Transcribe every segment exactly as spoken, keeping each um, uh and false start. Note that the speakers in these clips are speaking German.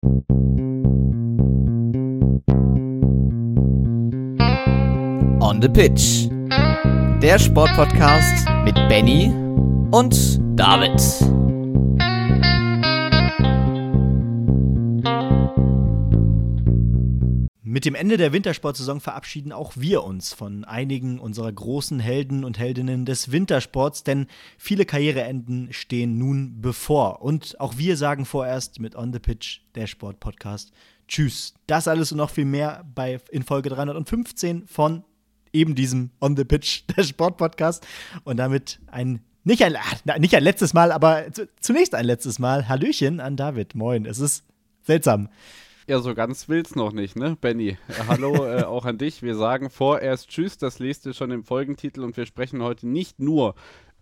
On the Pitch, der Sportpodcast mit Benny und David. Mit dem Ende der Wintersportsaison verabschieden auch wir uns von einigen unserer großen Helden und Heldinnen des Wintersports, denn viele Karriereenden stehen nun bevor. Und auch wir sagen vorerst mit On the Pitch, der Sportpodcast, tschüss. Das alles und noch viel mehr bei, in Folge dreihundertfünfzehn von eben diesem On the Pitch, der Sportpodcast. Und damit ein, nicht ein, nicht ein letztes Mal, aber zunächst ein letztes Mal Hallöchen an David. Moin, es ist seltsam. Ja, so ganz will's noch nicht, ne, Benny? Äh, hallo äh, auch an dich. Wir sagen vorerst Tschüss, das lest ihr schon im Folgentitel und wir sprechen heute nicht nur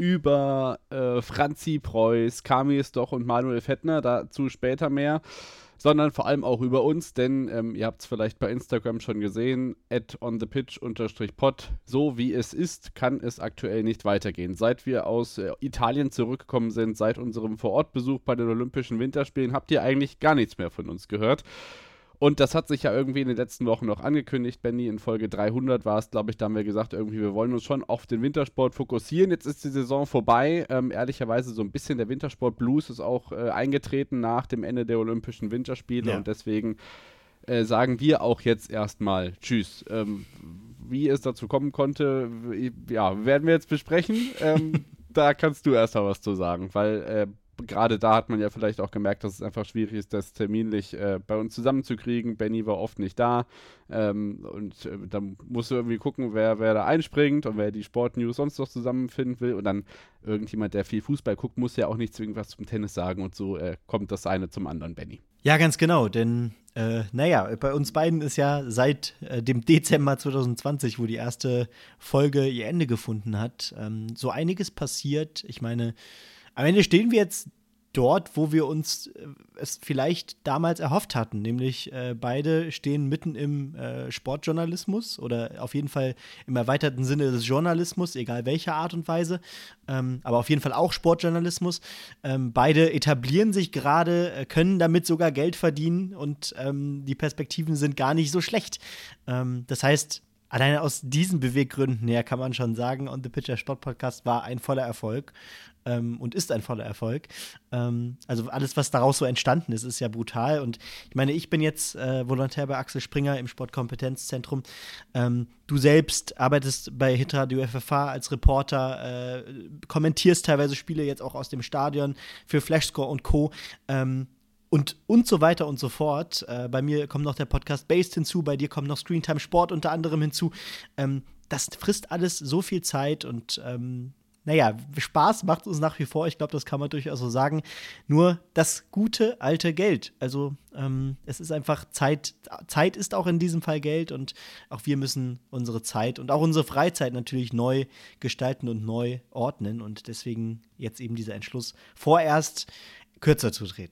über äh, Franzi Preuß, Kamis Doch und Manuel Fettner, dazu später mehr, sondern vor allem auch über uns, denn ähm, ihr habt es vielleicht bei Instagram schon gesehen, at onthepitch-pod, so wie es ist, kann es aktuell nicht weitergehen. Seit wir aus äh, Italien zurückgekommen sind, seit unserem Vorortbesuch bei den Olympischen Winterspielen, habt ihr eigentlich gar nichts mehr von uns gehört. Und das hat sich ja irgendwie in den letzten Wochen noch angekündigt, Benny. In Folge dreihundert war es, glaube ich, da haben wir gesagt, irgendwie, wir wollen uns schon auf den Wintersport fokussieren. Jetzt ist die Saison vorbei. Ähm, ehrlicherweise so ein bisschen der Wintersport-Blues ist auch äh, eingetreten nach dem Ende der Olympischen Winterspiele. Ja. Und deswegen äh, sagen wir auch jetzt erstmal Tschüss. Ähm, wie es dazu kommen konnte, ja, werden wir jetzt besprechen. Ähm, da kannst du erst mal was zu sagen, weil äh, gerade da hat man ja vielleicht auch gemerkt, dass es einfach schwierig ist, das terminlich äh, bei uns zusammenzukriegen. Benny war oft nicht da ähm, und äh, dann musst du irgendwie gucken, wer, wer da einspringt und wer die Sportnews sonst noch zusammenfinden will. Und dann irgendjemand, der viel Fußball guckt, muss ja auch nicht zwingend was zum Tennis sagen und so äh, kommt das eine zum anderen, Benny. Ja, ganz genau, denn äh, naja, bei uns beiden ist ja seit äh, dem Dezember zwanzig zwanzig, wo die erste Folge ihr Ende gefunden hat, ähm, so einiges passiert. Ich meine, am Ende stehen wir jetzt dort, wo wir uns äh, es vielleicht damals erhofft hatten, nämlich äh, beide stehen mitten im äh, Sportjournalismus oder auf jeden Fall im erweiterten Sinne des Journalismus, egal welcher Art und Weise, ähm, aber auf jeden Fall auch Sportjournalismus. Ähm, beide etablieren sich gerade, äh, können damit sogar Geld verdienen und ähm, die Perspektiven sind gar nicht so schlecht. Ähm, das heißt, alleine aus diesen Beweggründen her kann man schon sagen, On the Pitch, der Sportpodcast war ein voller Erfolg ähm, und ist ein voller Erfolg. Ähm, also alles, was daraus so entstanden ist, ist ja brutal. Und ich meine, ich bin jetzt äh, Volontär bei Axel Springer im Sportkompetenzzentrum. Ähm, du selbst arbeitest bei Hitradio F F H als Reporter, äh, kommentierst teilweise Spiele jetzt auch aus dem Stadion für Flashscore und Co., ähm, Und, und so weiter und so fort. Äh, bei mir kommt noch der Podcast Based hinzu, bei dir kommt noch Screentime Sport unter anderem hinzu. Ähm, das frisst alles so viel Zeit und ähm, naja, Spaß macht uns nach wie vor. Ich glaube, das kann man durchaus so sagen. Nur das gute alte Geld. Also ähm, es ist einfach Zeit. Zeit ist auch in diesem Fall Geld und auch wir müssen unsere Zeit und auch unsere Freizeit natürlich neu gestalten und neu ordnen. Und deswegen jetzt eben dieser Entschluss, vorerst kürzer zu treten.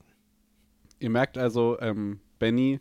Ihr merkt also, ähm, Benny,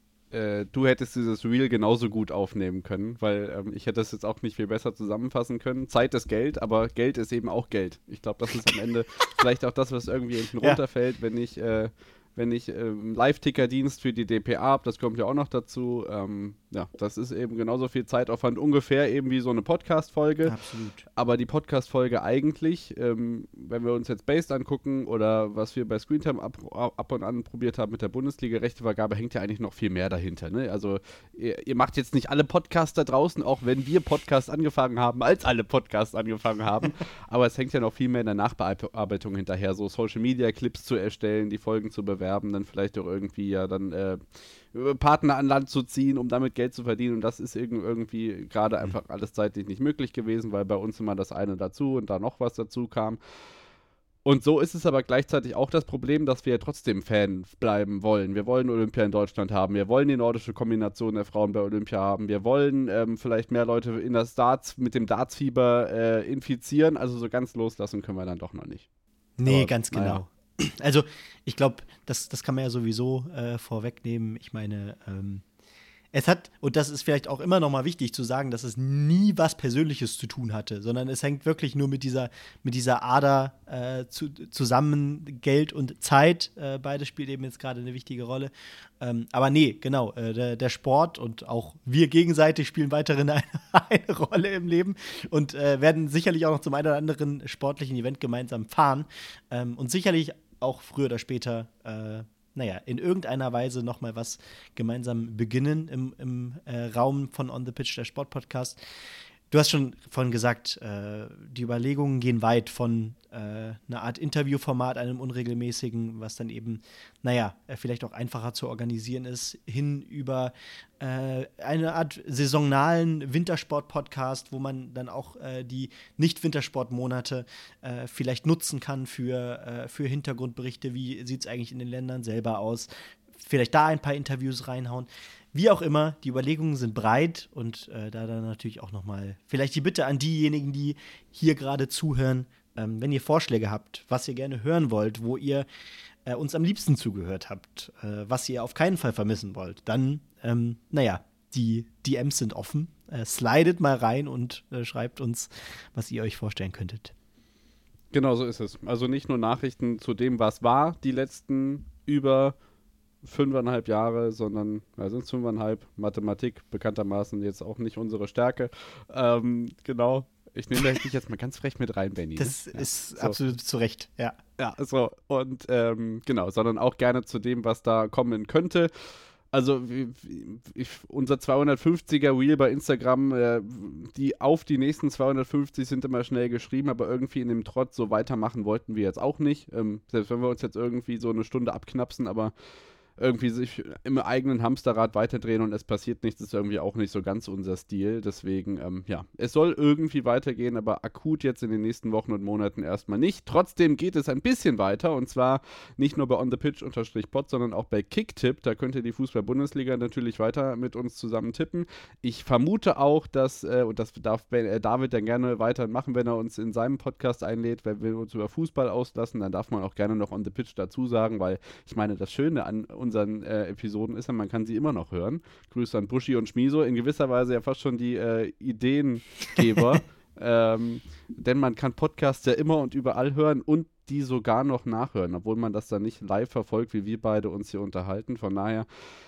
äh, du hättest dieses Reel genauso gut aufnehmen können, weil ähm, ich hätte es jetzt auch nicht viel besser zusammenfassen können. Zeit ist Geld, aber Geld ist eben auch Geld. Ich glaube, das ist am Ende vielleicht auch das, was irgendwie hinten Ja. runterfällt, wenn ich, äh, wenn ich ähm, Live-Ticker-Dienst für die D P A habe, das kommt ja auch noch dazu. Ähm, ja, das ist eben genauso viel Zeitaufwand, ungefähr eben wie so eine Podcast-Folge. Absolut. Aber die Podcast-Folge eigentlich, ähm, wenn wir uns jetzt Based angucken oder was wir bei Screentime ab, ab und an probiert haben mit der Bundesliga-Rechtevergabe, hängt ja eigentlich noch viel mehr dahinter. Ne? Also ihr, ihr macht jetzt nicht alle Podcasts da draußen, auch wenn wir Podcasts angefangen haben, als alle Podcasts angefangen haben. Aber es hängt ja noch viel mehr in der Nachbearbeitung hinterher, so Social-Media-Clips zu erstellen, die Folgen zu bewerben, dann vielleicht auch irgendwie ja dann äh, Partner an Land zu ziehen, um damit Geld zu verdienen. Und das ist irgendwie gerade einfach alles zeitlich nicht möglich gewesen, weil bei uns immer das eine dazu und da noch was dazu kam. Und so ist es aber gleichzeitig auch das Problem, dass wir trotzdem Fan bleiben wollen. Wir wollen Olympia in Deutschland haben. Wir wollen die nordische Kombination der Frauen bei Olympia haben. Wir wollen ähm, vielleicht mehr Leute in das Darts, mit dem Dartsfieber äh, infizieren. Also so ganz loslassen können wir dann doch noch nicht. Nee, aber, ganz genau. Naja. Also ich glaube, das, das kann man ja sowieso äh, vorwegnehmen. Ich meine, ähm, es hat, und das ist vielleicht auch immer noch mal wichtig zu sagen, dass es nie was Persönliches zu tun hatte, sondern es hängt wirklich nur mit dieser, mit dieser Ader äh, zu, zusammen, Geld und Zeit. Äh, beides spielt eben jetzt gerade eine wichtige Rolle. Ähm, aber nee, genau, äh, der, der Sport und auch wir gegenseitig spielen weiterhin eine, eine Rolle im Leben und äh, werden sicherlich auch noch zum einen oder anderen sportlichen Event gemeinsam fahren ähm, und sicherlich auch früher oder später äh, naja, in irgendeiner Weise noch mal was gemeinsam beginnen im, im äh, Raum von On the Pitch, der Sportpodcast. Du hast schon vorhin gesagt, äh, die Überlegungen gehen weit von äh, einer Art Interviewformat, einem unregelmäßigen, was dann eben, naja, äh, vielleicht auch einfacher zu organisieren ist, hin über äh, eine Art saisonalen Wintersport-Podcast, wo man dann auch äh, die Nicht-Wintersport-Monate äh, vielleicht nutzen kann für, äh, für Hintergrundberichte. Wie sieht es eigentlich in den Ländern selber aus? Vielleicht da ein paar Interviews reinhauen. Wie auch immer, die Überlegungen sind breit und äh, da dann natürlich auch noch mal vielleicht die Bitte an diejenigen, die hier gerade zuhören, ähm, wenn ihr Vorschläge habt, was ihr gerne hören wollt, wo ihr äh, uns am liebsten zugehört habt, äh, was ihr auf keinen Fall vermissen wollt, dann, ähm, naja, die D Ms sind offen. Äh, slidet mal rein und äh, schreibt uns, was ihr euch vorstellen könntet. Genau so ist es. Also nicht nur Nachrichten zu dem, was war, die letzten über fünfeinhalb Jahre, sondern, ja, sind es fünfeinhalb, Mathematik bekanntermaßen jetzt auch nicht unsere Stärke. Ähm, genau, ich nehme dich jetzt mal ganz frech mit rein, Benny. Das ne? ist ja, so. absolut zu Recht, ja. Ja, so, und ähm, genau, sondern auch gerne zu dem, was da kommen könnte. Also wie, wie, ich, unser zweihundertfünfziger Reel bei Instagram, äh, die auf die nächsten zweihundertfünfzig sind immer schnell geschrieben, aber irgendwie in dem Trott so weitermachen wollten wir jetzt auch nicht. Ähm, selbst wenn wir uns jetzt irgendwie so eine Stunde abknapsen, aber irgendwie sich im eigenen Hamsterrad weiterdrehen und es passiert nichts, ist irgendwie auch nicht so ganz unser Stil. Deswegen, ähm, ja, es soll irgendwie weitergehen, aber akut jetzt in den nächsten Wochen und Monaten erstmal nicht. Trotzdem geht es ein bisschen weiter und zwar nicht nur bei On The Pitch-Pod, sondern auch bei Kicktipp. Da könnt ihr die Fußball-Bundesliga natürlich weiter mit uns zusammen tippen. Ich vermute auch, dass, äh, und das darf äh, David dann gerne weiter machen, wenn er uns in seinem Podcast einlädt, wenn wir uns über Fußball auslassen, dann darf man auch gerne noch On The Pitch dazu sagen, weil ich meine, das Schöne an unseren äh, Episoden ist ja, man kann sie immer noch hören. Grüße an Buschi und Schmiso, in gewisser Weise ja fast schon die äh, Ideengeber, ähm, denn man kann Podcasts ja immer und überall hören und die sogar noch nachhören, obwohl man das dann nicht live verfolgt, wie wir beide uns hier unterhalten. Von daher,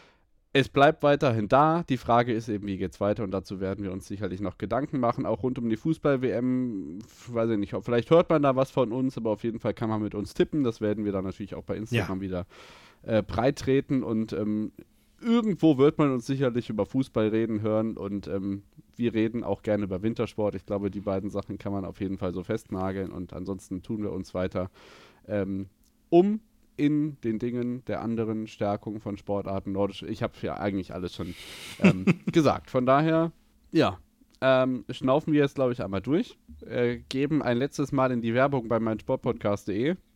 es bleibt weiterhin da. Die Frage ist eben, wie geht's weiter? Und dazu werden wir uns sicherlich noch Gedanken machen, auch rund um die Fußball-W M. Weiß ich nicht, vielleicht hört man da was von uns, aber auf jeden Fall kann man mit uns tippen. Das werden wir dann natürlich auch bei Instagram ja. wieder äh, breit treten. Und ähm, irgendwo wird man uns sicherlich über Fußball reden hören. Und ähm, wir reden auch gerne über Wintersport. Ich glaube, die beiden Sachen kann man auf jeden Fall so festnageln. Und ansonsten tun wir uns weiter ähm, um in den Dingen der anderen Stärkung von Sportarten nordisch. Ich habe ja eigentlich alles schon ähm, gesagt. Von daher, ja, ähm, schnaufen wir jetzt, glaube ich, einmal durch, äh, geben ein letztes Mal in die Werbung bei meinsportpodcast punkt de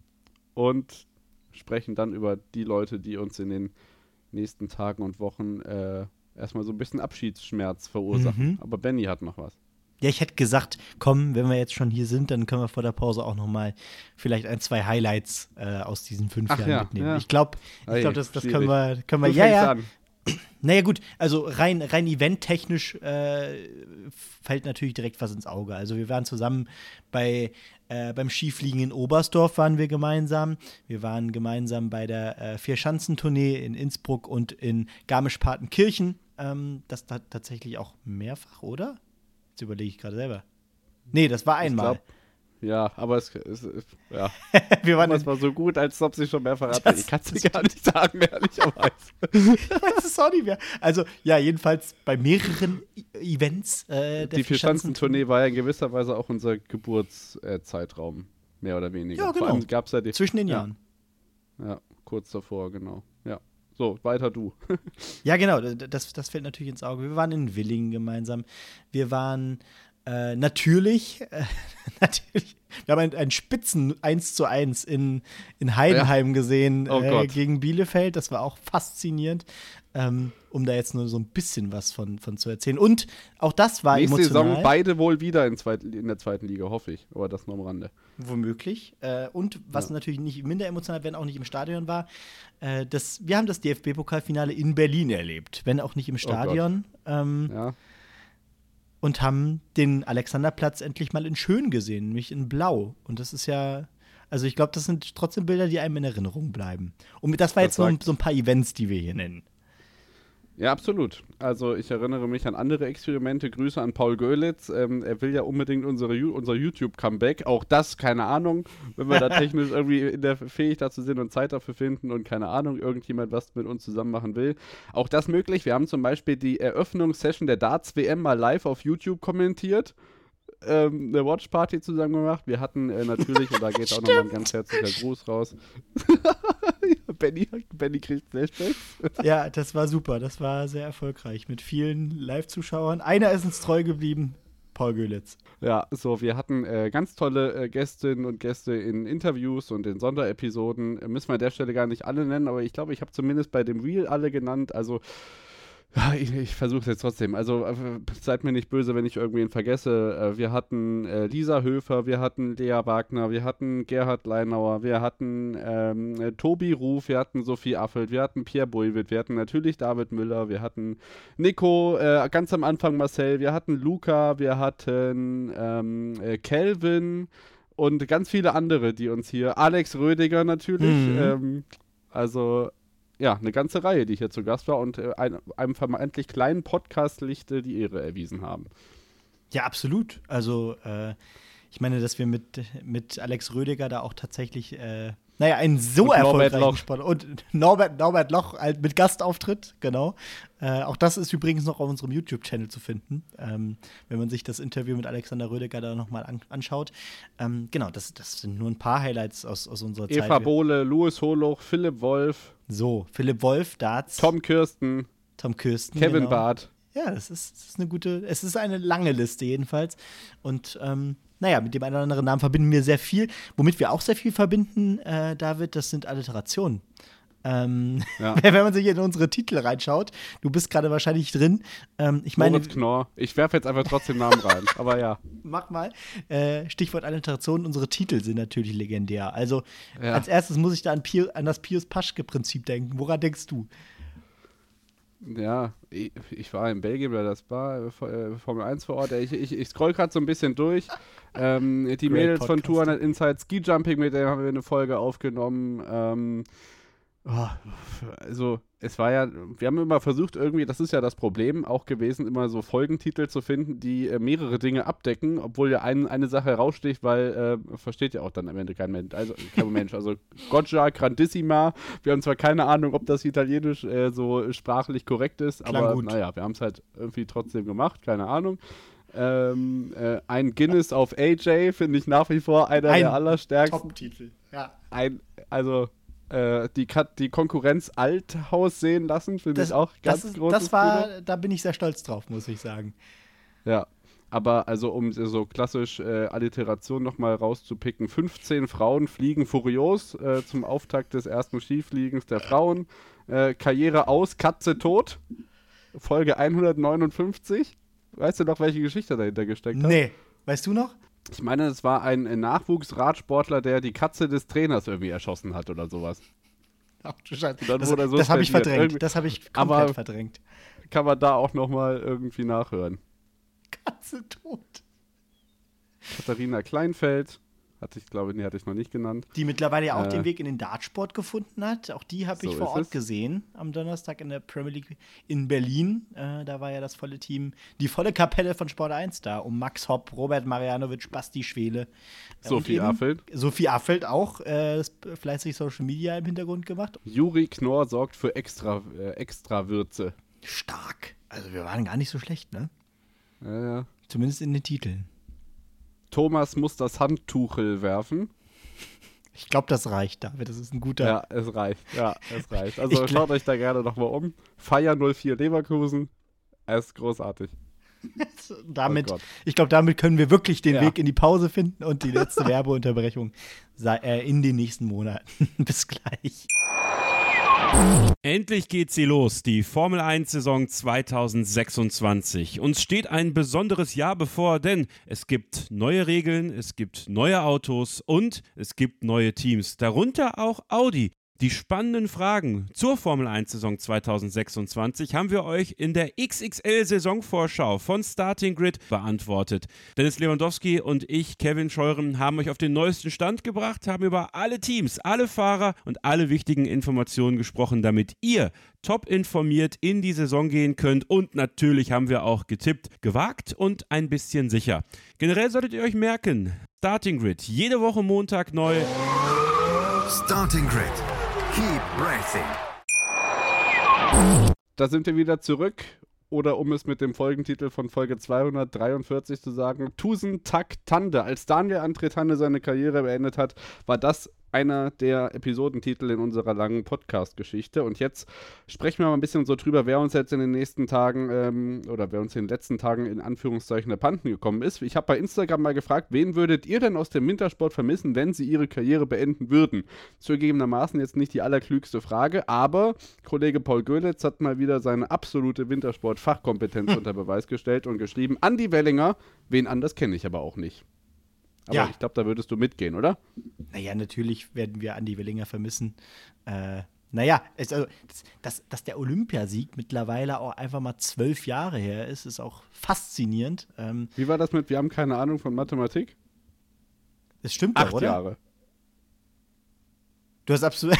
und sprechen dann über die Leute, die uns in den nächsten Tagen und Wochen äh, erstmal so ein bisschen Abschiedsschmerz verursachen. Mhm. Aber Benny hat noch was. Ja, ich hätte gesagt, komm, wenn wir jetzt schon hier sind, dann können wir vor der Pause auch noch mal vielleicht ein, zwei Highlights äh, aus diesen fünf Ach Jahren ja, mitnehmen. Ja. Ich glaube, ich glaub, das, das können wir, können wir, ja, ja. An. Naja gut, also rein, rein eventtechnisch äh, fällt natürlich direkt was ins Auge. Also wir waren zusammen bei, äh, beim Skifliegen in Oberstdorf waren wir gemeinsam. Wir waren gemeinsam bei der äh, Vierschanzentournee in Innsbruck und in Garmisch-Partenkirchen. Ähm, das t- tatsächlich auch mehrfach, oder? Jetzt überlege ich gerade selber. Nee, das war einmal. Ich glaub, ja, aber es, es, es ja. Wir waren es war so gut, als ob sie schon mehr verraten. Ich kann es dir gar nicht sagen, ehrlicherweise. Ich weiß es auch nicht mehr. Also, ja, jedenfalls bei mehreren Events äh, der Die Vierschanzentournee war ja in gewisser Weise auch unser Geburtszeitraum, mehr oder weniger. Ja, genau. Vor allem gab's ja die, zwischen den ja, Jahren. Ja, kurz davor, genau. Ja. So, weiter du. Ja, genau, das, das fällt natürlich ins Auge. Wir waren in Willingen gemeinsam. Wir waren Äh, natürlich, äh, natürlich, wir haben ein, ein Spitzen eins zu eins in, in Heidenheim ja. gesehen oh äh, gegen Bielefeld. Das war auch faszinierend, ähm, um da jetzt nur so ein bisschen was von, von zu erzählen. Und auch das war Nächste emotional. Saison beide wohl wieder in, zweit, in der zweiten Liga, hoffe ich. Aber das nur am Rande. Womöglich. Äh, und was ja. natürlich nicht minder emotional, wenn auch nicht im Stadion war, äh, das, wir haben das D F B-Pokalfinale in Berlin erlebt, wenn auch nicht im Stadion. Oh ähm, ja. Und haben den Alexanderplatz endlich mal in schön gesehen, nämlich in blau. Und das ist ja, also ich glaube, das sind trotzdem Bilder, die einem in Erinnerung bleiben. Und das war das jetzt nur so ein paar Events, die wir hier nennen. Ja, absolut. Also ich erinnere mich an andere Experimente. Grüße an Paul Görlitz. Ähm, er will ja unbedingt unsere, unser YouTube-Comeback. Auch das, keine Ahnung, wenn wir da technisch irgendwie in der fähig dazu sind und Zeit dafür finden und keine Ahnung, irgendjemand was mit uns zusammen machen will. Auch das möglich. Wir haben zum Beispiel die Eröffnungssession der Darts-W M mal live auf YouTube kommentiert. Ähm, eine Watchparty zusammen gemacht. Wir hatten äh, natürlich, und da geht auch nochmal ein ganz herzlicher Gruß raus. Benny, Benny kriegt Flashbacks. Ja, das war super. Das war sehr erfolgreich mit vielen Live-Zuschauern. Einer ist uns treu geblieben, Paul Görlitz. Ja, so, wir hatten äh, ganz tolle äh, Gästinnen und Gäste in Interviews und in Sonderepisoden. Äh, müssen wir an der Stelle gar nicht alle nennen, aber ich glaube, ich habe zumindest bei dem Reel alle genannt. Also Ja, ich, ich versuche es jetzt trotzdem. Also äh, seid mir nicht böse, wenn ich irgendwen vergesse. Äh, wir hatten äh, Lisa Höfer, wir hatten Lea Wagner, wir hatten Gerhard Leinauer, wir hatten ähm, äh, Tobi Ruf, wir hatten Sophie Affelt, wir hatten Pierre Buivitt, wir hatten natürlich David Müller, wir hatten Nico, äh, ganz am Anfang Marcel, wir hatten Luca, wir hatten ähm, äh, Kelvin und ganz viele andere, die uns hier, Alex Rödiger natürlich, mhm. ähm, also ja, eine ganze Reihe, die hier zu Gast war und äh, ein, einem vermeintlich kleinen Podcast-Licht äh, die Ehre erwiesen haben. Ja, absolut. Also, äh, ich meine, dass wir mit, mit Alex Rödiger da auch tatsächlich, äh, naja, einen so und erfolgreichen Sport und Norbert, Norbert Loch halt mit Gastauftritt, genau. Äh, auch das ist übrigens noch auf unserem YouTube-Channel zu finden, ähm, wenn man sich das Interview mit Alexander Rödiger da nochmal an, anschaut. Ähm, genau, das, das sind nur ein paar Highlights aus, aus unserer Zeit. Eva Bohle, Louis Holoch, Philipp Wolf. So, Philipp Wolf, Darts. Tom Kirsten. Tom Kirsten, Kevin genau. Barth. Ja, das ist, das ist eine gute, es ist eine lange Liste jedenfalls. Und ähm, naja, mit dem einen oder anderen Namen verbinden wir sehr viel. Womit wir auch sehr viel verbinden, äh, David, das sind Alliterationen. Ähm, ja. Wenn man sich in unsere Titel reinschaut, du bist gerade wahrscheinlich drin. Ähm, ich meine, Moritz Knorr. Ich werfe jetzt einfach trotzdem Namen rein, aber ja. Mach mal. Äh, Stichwort Alliteration, unsere Titel sind natürlich legendär. Also ja. als erstes muss ich da an, Pius, an das Pius-Paschke-Prinzip denken. Woran denkst du? Ja, ich, ich war in Belgien bei das Bar, äh, Formel eins vor Ort. Ich, ich, ich scroll gerade so ein bisschen durch. Ähm, die Great Mädels Podcast. Von Touren Inside Ski Jumping, mit denen haben wir eine Folge aufgenommen. Ähm, oh, also, es war ja, wir haben immer versucht, irgendwie, das ist ja das Problem auch gewesen, immer so Folgentitel zu finden, die äh, mehrere Dinge abdecken, obwohl ja ein, eine Sache heraussticht, weil, äh, versteht ja auch dann am Ende kein Mensch. Also, kein Mensch. Also, Goggia Grandissima. Wir haben zwar keine Ahnung, ob das Italienisch äh, so sprachlich korrekt ist, Klang aber gut. Naja, wir haben es halt irgendwie trotzdem gemacht, keine Ahnung. Ähm, äh, ein Guinness auf A J finde ich nach wie vor einer ein der allerstärksten. Top-Titel, ja. Ein, also, äh, die, die Konkurrenz Althaus sehen lassen, finde ich auch ganz das ist, großes Das war, Kino. Da bin ich sehr stolz drauf, muss ich sagen. Ja, aber also um so klassisch äh, Alliteration nochmal rauszupicken, fünfzehn Frauen fliegen furios äh, zum Auftakt des ersten Skifliegens der Frauen. Äh, Karriere aus, Katze tot. Folge hundertneunundfünfzig. Weißt du noch, welche Geschichte dahinter gesteckt hat? Nee. Weißt du noch? Ich meine, es war ein Nachwuchsradsportler, der die Katze des Trainers irgendwie erschossen hat oder sowas. Ach du Scheiße. Das, das, so das habe ich verdrängt. Irgendwie, das habe ich komplett aber verdrängt. Kann man da auch nochmal irgendwie nachhören. Katze tot. Katharina Kleinfeld. Hatte ich, glaube, nee, hatte ich noch nicht genannt. Die mittlerweile ja auch äh, den Weg in den Dartsport gefunden hat. Auch die habe ich so vor Ort es. gesehen am Donnerstag in der Premier League in Berlin. Äh, da war ja das volle Team, die volle Kapelle von Sport eins da. Um Max Hopp, Robert Marianovic, Basti Schwele. Äh, Sophie Affelt. Sophie Affelt auch. Äh, fleißig Social Media im Hintergrund gemacht. Juri Knorr sorgt für extra, äh, extra Würze. Stark. Also wir waren gar nicht so schlecht, ne? Ja, ja. Zumindest in den Titeln. Thomas muss das Handtuchel werfen. Ich glaube, das reicht, David. Das ist ein guter. Ja, es reicht. Ja, es reicht. Also schaut euch da gerne nochmal um. Feier null vier Leverkusen. Er ist großartig. damit, Oh Gott. ich glaube, damit können wir wirklich den Ja. Weg in die Pause finden und die letzte Werbeunterbrechung sei, äh, in den nächsten Monaten. Bis gleich. Endlich geht sie los, die Formel eins Saison zwanzig sechsundzwanzig. Uns steht ein besonderes Jahr bevor, denn es gibt neue Regeln, es gibt neue Autos und es gibt neue Teams, darunter auch Audi. Die spannenden Fragen zur Formel eins Saison zwanzig sechsundzwanzig haben wir euch in der X X L-Saisonvorschau von Starting Grid beantwortet. Dennis Lewandowski und ich, Kevin Scheuren, haben euch auf den neuesten Stand gebracht, haben über alle Teams, alle Fahrer und alle wichtigen Informationen gesprochen, damit ihr top informiert in die Saison gehen könnt. Und natürlich haben wir auch getippt, gewagt und ein bisschen sicher. Generell solltet ihr euch merken, Starting Grid, jede Woche Montag neu. Starting Grid. Keep racing. Da sind wir wieder zurück. Oder um es mit dem Folgentitel von Folge zweihundertdreiundvierzig zu sagen, Tusen Tak Tande. Als Daniel André Tande seine Karriere beendet hat, war das einer der Episodentitel in unserer langen Podcast-Geschichte. Und jetzt sprechen wir mal ein bisschen so drüber, wer uns jetzt in den nächsten Tagen ähm, oder wer uns in den letzten Tagen in Anführungszeichen abhanden gekommen ist. Ich habe bei Instagram mal gefragt, wen würdet ihr denn aus dem Wintersport vermissen, wenn sie ihre Karriere beenden würden? Zugegebenermaßen jetzt nicht die allerklügste Frage, aber Kollege Paul Göhlitz hat mal wieder seine absolute Wintersport-Fachkompetenz unter Beweis gestellt und geschrieben, Andi Wellinger, wen anders kenne ich aber auch nicht. Aber Ja. ich glaube, da würdest du mitgehen, oder? Naja, natürlich werden wir Andi Wellinger vermissen. Äh, naja, es, also, dass, dass, dass der Olympiasieg mittlerweile auch einfach mal zwölf Jahre her ist, ist auch faszinierend. Ähm, Wie war das mit, wir haben keine Ahnung von Mathematik? das stimmt doch, Acht oder? Jahre. Du hast absolut.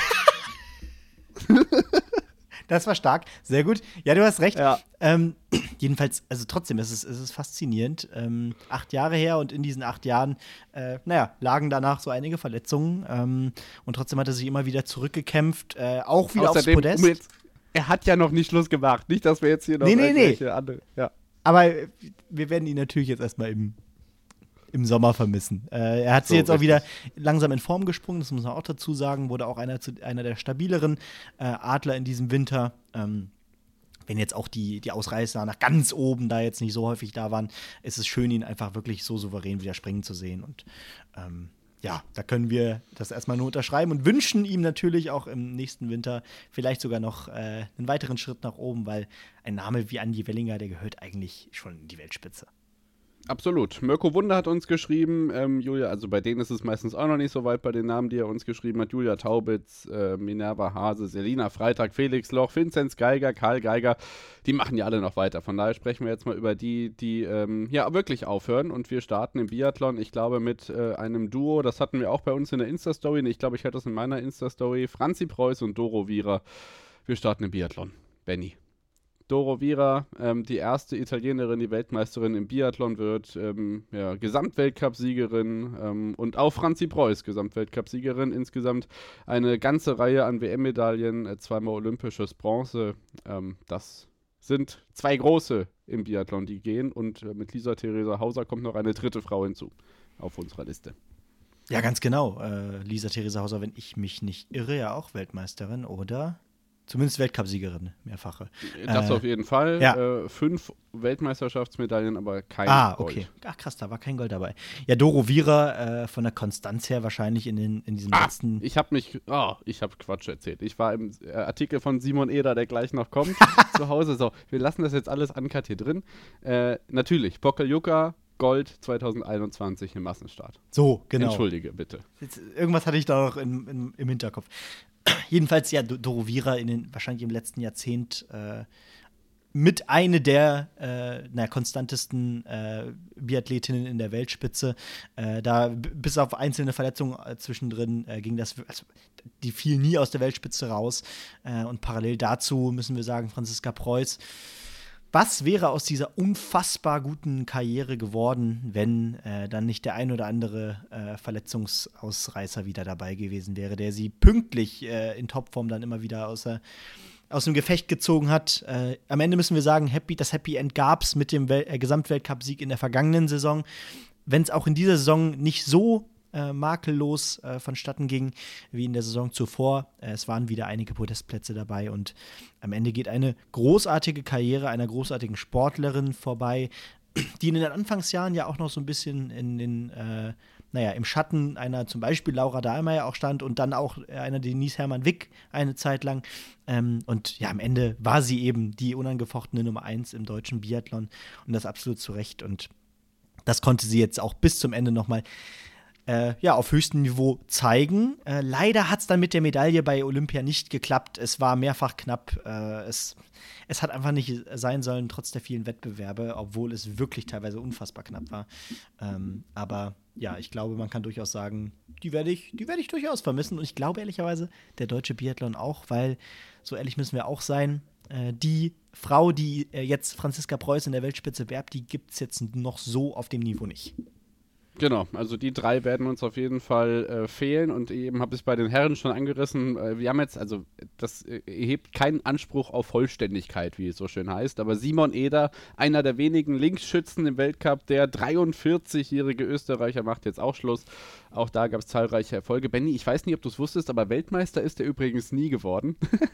Das war stark, sehr gut. Ja, du hast recht. Ja. Ähm, jedenfalls, also trotzdem, es ist, es ist faszinierend. Ähm, acht Jahre her und in diesen acht Jahren, äh, naja, lagen danach so einige Verletzungen. Ähm, und trotzdem hat er sich immer wieder zurückgekämpft, äh, auch wieder Außerdem, aufs Podest. um jetzt, er hat ja noch nicht Schluss gemacht. Nicht, dass wir jetzt hier noch Nee, nee, nee. irgendwelche andere. Ja. Aber äh, wir werden ihn natürlich jetzt erstmal im, im Sommer vermissen. Äh, er hat So, sich jetzt auch richtig. wieder langsam in Form gesprungen, das muss man auch dazu sagen, wurde auch einer, zu, einer der stabileren äh, Adler in diesem Winter. Ähm, wenn jetzt auch die, die Ausreißer nach ganz oben da jetzt nicht so häufig da waren, ist es schön, ihn einfach wirklich so souverän wieder springen zu sehen. Und ähm, ja, da können wir das erstmal nur unterschreiben und wünschen ihm natürlich auch im nächsten Winter vielleicht sogar noch äh, einen weiteren Schritt nach oben, weil ein Name wie Andi Wellinger, der gehört eigentlich schon in die Weltspitze. Absolut. Mirko Wunder hat uns geschrieben, ähm, Julia, also bei denen ist es meistens auch noch nicht so weit, bei den Namen, die er uns geschrieben hat. Julia Taubitz, äh, Minerva Hase, Selina Freitag, Felix Loch, Vinzenz Geiger, Karl Geiger, die machen ja alle noch weiter. Von daher sprechen wir jetzt mal über die, die ähm, ja wirklich aufhören. Und wir starten im Biathlon, ich glaube, mit äh, einem Duo, das hatten wir auch bei uns in der Insta-Story. Ich glaube, ich hatte das in meiner Insta-Story. Franzi Preuß und Doro Vierer. Wir starten im Biathlon. Benni. Doro Vierer, ähm, die erste Italienerin, die Weltmeisterin im Biathlon wird, ähm, ja, Gesamtweltcup-Siegerin ähm, und auch Franzi Preuß, Gesamtweltcup-Siegerin. Insgesamt eine ganze Reihe an W M-Medaillen, äh, zweimal olympisches Bronze. Ähm, das sind zwei große im Biathlon, die gehen. Und äh, mit Lisa Theresa Hauser kommt noch eine dritte Frau hinzu auf unserer Liste. Ja, ganz genau. Äh, Lisa Theresa Hauser, wenn ich mich nicht irre, ja auch Weltmeisterin oder zumindest Weltcupsiegerin, mehrfache. Das Äh, auf jeden Fall. ja. Äh, fünf Weltmeisterschaftsmedaillen, aber kein Ah, Gold. okay. Ach krass, da war kein Gold dabei. Ja, Doro Vierer, äh, von der Konstanz her wahrscheinlich in, den, in diesem Ah, letzten. ich habe mich, oh, ich habe Quatsch erzählt. Ich war im äh, Artikel von Simon Eder, der gleich noch kommt, zu Hause. So, wir lassen das jetzt alles uncut hier drin. Äh, natürlich, Pokljuka, Gold zwanzig einundzwanzig im Massenstart. So, genau. Entschuldige bitte. Jetzt, irgendwas hatte ich da noch in, in, im Hinterkopf. Jedenfalls, ja, Doro Vierer in den, wahrscheinlich im letzten Jahrzehnt äh, mit eine der äh, na, konstantesten äh, Biathletinnen in der Weltspitze. Äh, da b- bis auf einzelne Verletzungen äh, zwischendrin äh, ging das, also, die fiel nie aus der Weltspitze raus. Äh, und parallel dazu müssen wir sagen, Franziska Preuß. Was wäre aus dieser unfassbar guten Karriere geworden, wenn äh, dann nicht der ein oder andere äh, Verletzungsausreißer wieder dabei gewesen wäre, der sie pünktlich äh, in Topform dann immer wieder aus, der, aus dem Gefecht gezogen hat? Äh, am Ende müssen wir sagen, Happy, das Happy End gab es mit dem Wel- äh, Gesamtweltcup-Sieg in der vergangenen Saison. Wenn es auch in dieser Saison nicht so Äh, makellos äh, vonstatten ging, wie in der Saison zuvor. Äh, es waren wieder einige Podestplätze dabei und am Ende geht eine großartige Karriere einer großartigen Sportlerin vorbei. die in den Anfangsjahren ja auch noch so ein bisschen in den, äh, naja, im Schatten einer zum Beispiel Laura Dahlmeier auch stand und dann auch einer Denise Herrmann-Wick eine Zeit lang. Ähm, und ja, am Ende war sie eben die unangefochtene Nummer eins im deutschen Biathlon und das absolut zu Recht. Und das konnte sie jetzt auch bis zum Ende nochmal äh, ja, auf höchstem Niveau zeigen. Äh, leider hat es dann mit der Medaille bei Olympia nicht geklappt. Es war mehrfach knapp. Äh, es, es hat einfach nicht sein sollen, trotz der vielen Wettbewerbe, obwohl es wirklich teilweise unfassbar knapp war. Ähm, aber ja, ich glaube, man kann durchaus sagen, die werde ich, die werde ich durchaus vermissen. Und ich glaube ehrlicherweise, der deutsche Biathlon auch, weil, so ehrlich müssen wir auch sein, äh, die Frau, die äh, jetzt Franziska Preuß in der Weltspitze beerbt, die gibt es jetzt noch so auf dem Niveau nicht. Genau, also die drei werden uns auf jeden Fall äh, fehlen und eben habe ich es bei den Herren schon angerissen, äh, wir haben jetzt, also das äh, erhebt keinen Anspruch auf Vollständigkeit, wie es so schön heißt, aber Simon Eder, einer der wenigen Linksschützen im Weltcup, der dreiundvierzigjährige Österreicher macht jetzt auch Schluss, auch da gab es zahlreiche Erfolge. Benni, ich weiß nicht, ob du es wusstest, aber Weltmeister ist er übrigens nie geworden.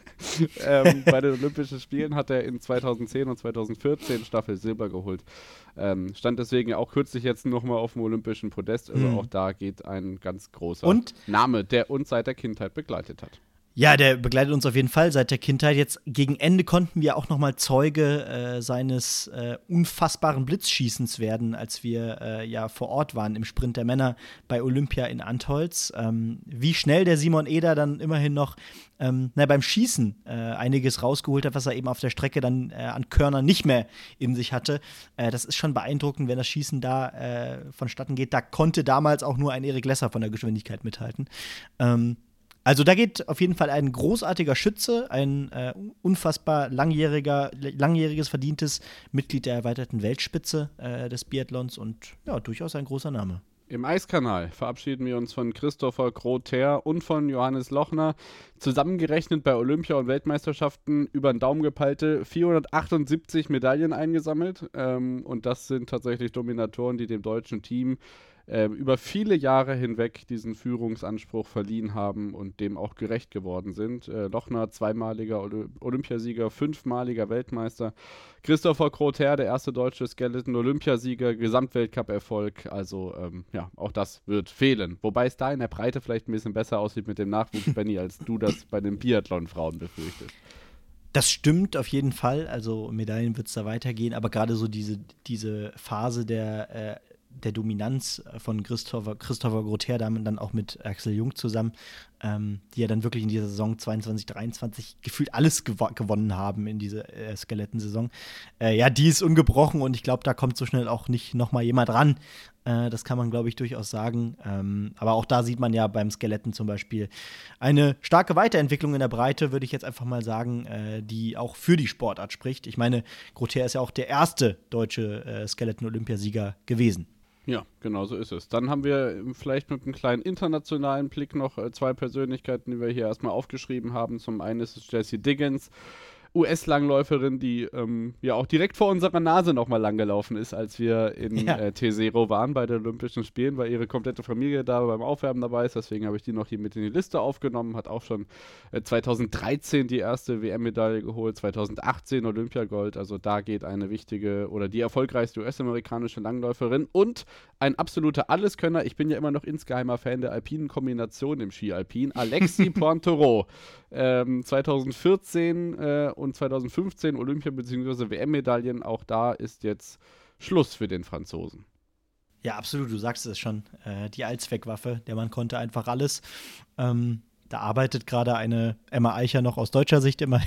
ähm, bei den Olympischen Spielen hat er in zweitausendzehn und zweitausendvierzehn Staffel Silber geholt. Ähm, stand deswegen auch kürzlich jetzt nochmal auf dem Olympischen Podest. Also mhm. auch da geht ein ganz großer und? Name, der uns seit der Kindheit begleitet hat. Ja, der begleitet uns auf jeden Fall seit der Kindheit. Jetzt gegen Ende konnten wir auch noch mal Zeuge äh, seines äh, unfassbaren Blitzschießens werden, als wir äh, ja vor Ort waren im Sprint der Männer bei Olympia in Antholz. Ähm, wie schnell der Simon Eder dann immerhin noch ähm, na, beim Schießen äh, einiges rausgeholt hat, was er eben auf der Strecke dann äh, an Körnern nicht mehr in sich hatte. Äh, das ist schon beeindruckend, wenn das Schießen da äh, vonstatten geht. Da konnte damals auch nur ein Erik Lesser von der Geschwindigkeit mithalten. Ähm, Also da geht auf jeden Fall ein großartiger Schütze, ein äh, unfassbar langjähriger, langjähriges verdientes Mitglied der erweiterten Weltspitze äh, des Biathlons und ja, durchaus ein großer Name. Im Eiskanal verabschieden wir uns von Christopher Grother und von Johannes Lochner. Zusammengerechnet bei Olympia- und Weltmeisterschaften über den Daumen gepeilte vierhundertachtundsiebzig Medaillen eingesammelt. Ähm, und das sind tatsächlich Dominatoren, die dem deutschen Team äh, über viele Jahre hinweg diesen Führungsanspruch verliehen haben und dem auch gerecht geworden sind. Äh, Lochner, zweimaliger Oly- Olympiasieger, fünfmaliger Weltmeister. Christopher Grother, der erste deutsche Skeleton-Olympiasieger, Gesamtweltcup-Erfolg. Also ähm, ja, auch das wird fehlen. Wobei es da in der Breite vielleicht ein bisschen besser aussieht mit dem Nachwuchs, Benni, als du das bei den Biathlon-Frauen befürchtest. Das stimmt auf jeden Fall. Also Medaillen wird es da weitergehen. Aber gerade so diese, diese Phase der äh, der Dominanz von Christopher, Christopher Grother, dann auch mit Axel Jung zusammen, ähm, die ja dann wirklich in dieser Saison zweiundzwanzig dreiundzwanzig gefühlt alles gew- gewonnen haben in dieser äh, Skelettensaison. Äh, ja, die ist ungebrochen und ich glaube, da kommt so schnell auch nicht nochmal jemand ran. Äh, das kann man, glaube ich, durchaus sagen. Ähm, aber auch da sieht man ja beim Skeletten zum Beispiel eine starke Weiterentwicklung in der Breite, würde ich jetzt einfach mal sagen, äh, die auch für die Sportart spricht. Ich meine, Grother ist ja auch der erste deutsche äh, Skeletten-Olympiasieger gewesen. Ja, genau so ist es. Dann haben wir vielleicht mit einem kleinen internationalen Blick noch äh, zwei Persönlichkeiten, die wir hier erstmal aufgeschrieben haben. Zum einen ist es Jessie Diggins, U S-Langläuferin, die ähm, ja auch direkt vor unserer Nase nochmal langgelaufen ist, als wir in ja. äh, Tesero waren bei den Olympischen Spielen, weil ihre komplette Familie da beim Aufwärmen dabei ist. Deswegen habe ich die noch hier mit in die Liste aufgenommen. Hat auch schon äh, zweitausenddreizehn die erste W M-Medaille geholt, zweitausendachtzehn Olympiagold. Also da geht eine wichtige oder die erfolgreichste U S-amerikanische Langläuferin und ein absoluter Alleskönner. Ich bin ja immer noch insgeheimer Fan der alpinen Kombination im Ski-Alpin. Alexis Pointerot, ähm, zweitausendvierzehn äh, und zweitausendfünfzehn Olympia- bzw. W M-Medaillen. Auch da ist jetzt Schluss für den Franzosen. Ja, absolut, du sagst es schon. Äh, die Allzweckwaffe, der Mann konnte einfach alles. Ähm, da arbeitet gerade eine Emma Eicher noch aus deutscher Sicht immer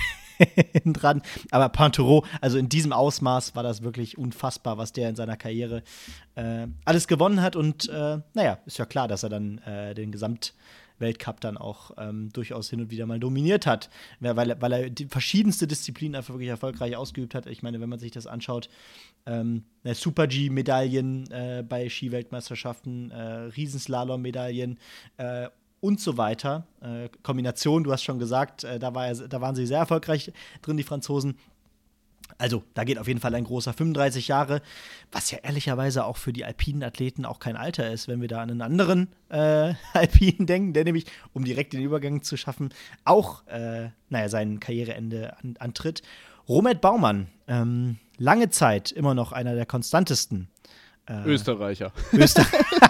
dran. Aber Pointerot, also in diesem Ausmaß war das wirklich unfassbar, was der in seiner Karriere äh, alles gewonnen hat. Und äh, naja, ist ja klar, dass er dann äh, den Gesamtweltcup dann auch ähm, durchaus hin und wieder mal dominiert hat, weil, weil er die verschiedenste Disziplinen einfach wirklich erfolgreich ausgeübt hat. Ich meine, wenn man sich das anschaut, ähm, Super-G-Medaillen äh, bei Ski-Weltmeisterschaften, äh, Riesenslalom-Medaillen äh, und so weiter. Äh, Kombination, du hast schon gesagt, äh, da, war er, da waren sie sehr erfolgreich drin, die Franzosen. Also, da geht auf jeden Fall ein großer fünfunddreißig Jahre, was ja ehrlicherweise auch für die alpinen Athleten auch kein Alter ist, wenn wir da an einen anderen äh, Alpinen denken, der nämlich, um direkt den Übergang zu schaffen, auch, äh, naja, sein Karriereende an, antritt. Romet Baumann, ähm, lange Zeit immer noch einer der konstantesten. Äh, Österreicher. Öster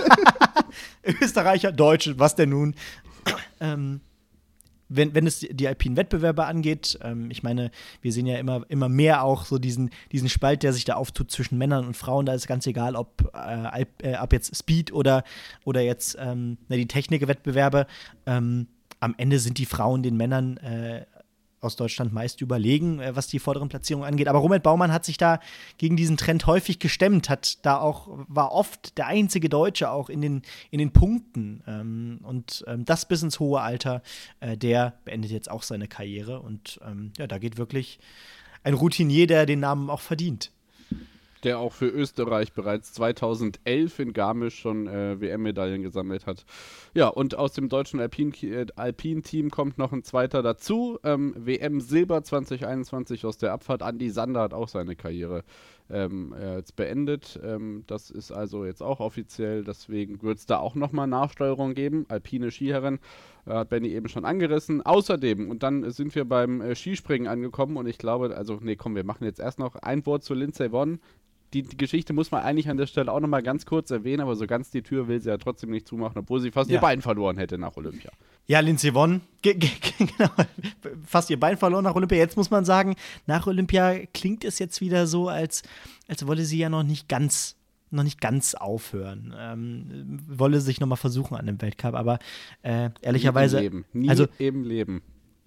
Österreicher, Deutsche, was denn nun? ähm, Wenn, wenn es die alpinen Wettbewerbe angeht, ähm, ich meine, wir sehen ja immer, immer mehr auch so diesen, diesen Spalt, der sich da auftut zwischen Männern und Frauen. Da ist ganz egal, ob, äh, Alp, äh, ob jetzt Speed oder, oder jetzt ähm, na, die Technikwettbewerbe. Ähm, am Ende sind die Frauen den Männern äh, aus Deutschland meist überlegen, äh, was die vorderen Platzierungen angeht. Aber Romet Baumann hat sich da gegen diesen Trend häufig gestemmt, hat da auch, war oft der einzige Deutsche auch in den, in den Punkten. Ähm, und ähm, das bis ins hohe Alter. Äh, der beendet jetzt auch seine Karriere. Und ähm, ja, da geht wirklich ein Routinier, der den Namen auch verdient. Der auch für Österreich bereits zweitausendelf in Garmisch schon äh, W M-Medaillen gesammelt hat. Ja, und aus dem deutschen Alpin- äh, Alpin-Team kommt noch ein zweiter dazu. Ähm, W M-Silber zwanzig einundzwanzig aus der Abfahrt. Andi Sander hat auch seine Karriere ähm, äh, jetzt beendet. Ähm, das ist also jetzt auch offiziell. Deswegen wird es da auch nochmal Nachsteuerung geben. Alpine Skiherren äh, hat Benny eben schon angerissen. Außerdem, und dann sind wir beim äh, Skispringen angekommen. Und ich glaube, also, nee, komm, wir machen jetzt erst noch ein Wort zu Lindsey Vonn. Die, die Geschichte muss man eigentlich an der Stelle auch nochmal ganz kurz erwähnen, aber so ganz die Tür will sie ja trotzdem nicht zumachen, obwohl sie fast ja. ihr Bein verloren hätte nach Olympia. Ja, Lindsey Vonn, ge- ge- genau, fast ihr Bein verloren nach Olympia. Jetzt muss man sagen, nach Olympia klingt es jetzt wieder so, als, als wolle sie ja noch nicht ganz noch nicht ganz aufhören. Ähm, wolle sich nochmal versuchen an dem Weltcup, aber äh, ehrlicherweise. Nie im Leben. Nie also, im Leben.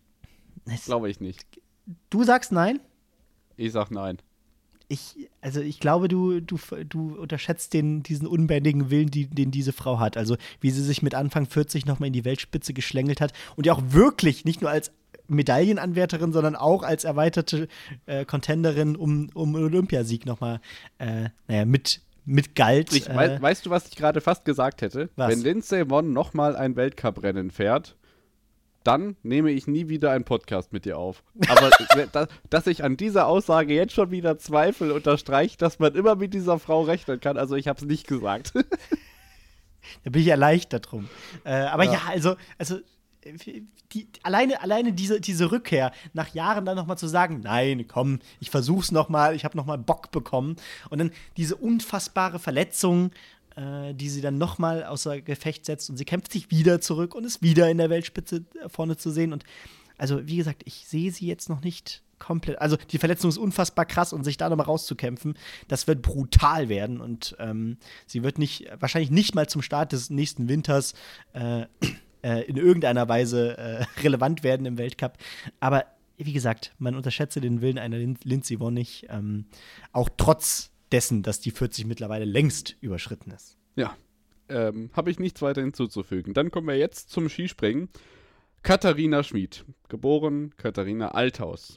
Glaube ich nicht. Du sagst nein? Ich sag nein. Ich, also ich glaube, du, du, du unterschätzt den, diesen unbändigen Willen, die, den diese Frau hat. Also wie sie sich mit Anfang vierzig nochmal in die Weltspitze geschlängelt hat und ja auch wirklich nicht nur als Medaillenanwärterin, sondern auch als erweiterte äh, Contenderin um, um einen Olympiasieg nochmal äh, naja, mit, mit galt. Ich, äh, wei- weißt du, was ich gerade fast gesagt hätte? Was? Wenn Lindsey Vonn nochmal ein Weltcuprennen fährt, dann nehme ich nie wieder einen Podcast mit dir auf. Aber dass, dass ich an dieser Aussage jetzt schon wieder Zweifel unterstreicht, dass man immer mit dieser Frau rechnen kann, also ich habe es nicht gesagt. Da bin ich erleichtert drum. Äh, aber ja, Ja. also, also die, alleine, alleine diese, diese Rückkehr, nach Jahren dann nochmal zu sagen, nein, komm, ich versuch's nochmal, ich habe nochmal Bock bekommen. Und dann diese unfassbare Verletzung, äh, die sie dann nochmal außer Gefecht setzt und sie kämpft sich wieder zurück und ist wieder in der Weltspitze vorne zu sehen. Und also, wie gesagt, ich sehe sie jetzt noch nicht komplett. Also, die Verletzung ist unfassbar krass und sich da nochmal rauszukämpfen, das wird brutal werden. Und ähm, sie wird nicht, wahrscheinlich nicht mal zum Start des nächsten Winters äh, äh, in irgendeiner Weise äh, relevant werden im Weltcup. Aber wie gesagt, man unterschätze den Willen einer Lin- Lindsey Vonn nicht. Ähm, auch trotz dessen, dass die vierzig mittlerweile längst überschritten ist. Ja, ähm, habe ich nichts weiter hinzuzufügen. Dann kommen wir jetzt zum Skispringen. Katharina Schmid, geboren Katharina Althaus.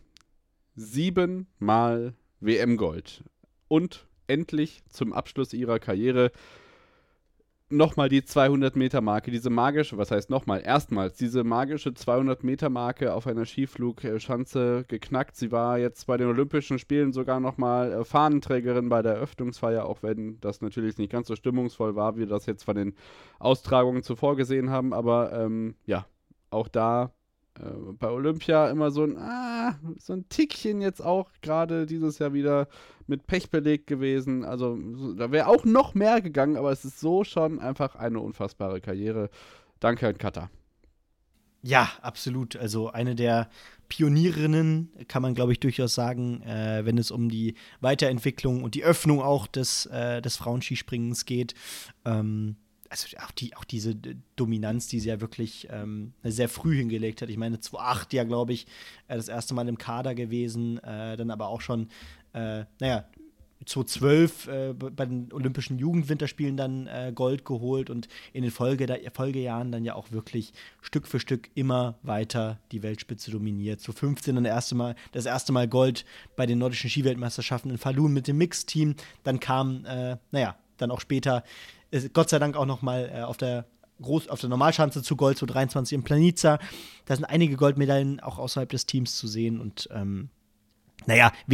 Siebenmal W M-Gold. Und endlich zum Abschluss ihrer Karriere nochmal die zweihundert-Meter-Marke, diese magische, was heißt nochmal, erstmals diese magische zweihundert-Meter-Marke auf einer Skiflugschanze geknackt. Sie war jetzt bei den Olympischen Spielen sogar nochmal äh, Fahnenträgerin bei der Eröffnungsfeier, auch wenn das natürlich nicht ganz so stimmungsvoll war, wie wir das jetzt von den Austragungen zuvor gesehen haben. Aber ähm, ja, auch da äh, bei Olympia immer so ein, ah, so ein Tickchen jetzt auch gerade dieses Jahr wieder mit Pech belegt gewesen. Also so, da wäre auch noch mehr gegangen, aber es ist so schon einfach eine unfassbare Karriere. Danke an Katha. Ja, absolut. Also eine der Pionierinnen, kann man, glaube ich, durchaus sagen, äh, wenn es um die Weiterentwicklung und die Öffnung auch des, äh, des Frauenskispringens geht. Ähm, also auch, die, auch diese Dominanz, die sie ja wirklich ähm, sehr früh hingelegt hat. Ich meine, zweitausendacht ja, glaube ich, äh, das erste Mal im Kader gewesen, äh, dann aber auch schon Äh, naja, zweitausendzwölf äh, bei den Olympischen Jugendwinterspielen dann äh, Gold geholt und in den Folge, da, Folgejahren dann ja auch wirklich Stück für Stück immer weiter die Weltspitze dominiert. zweitausendfünfzehn dann das erste Mal, das erste Mal Gold bei den nordischen Skiweltmeisterschaften in Falun mit dem Mixteam. Dann kam, äh, naja, dann auch später, äh, Gott sei Dank auch noch mal äh, auf der Groß, auf der Normalschanze zu Gold, zu dreiundzwanzig in Planica. Da sind einige Goldmedaillen auch außerhalb des Teams zu sehen und ähm, naja, wäre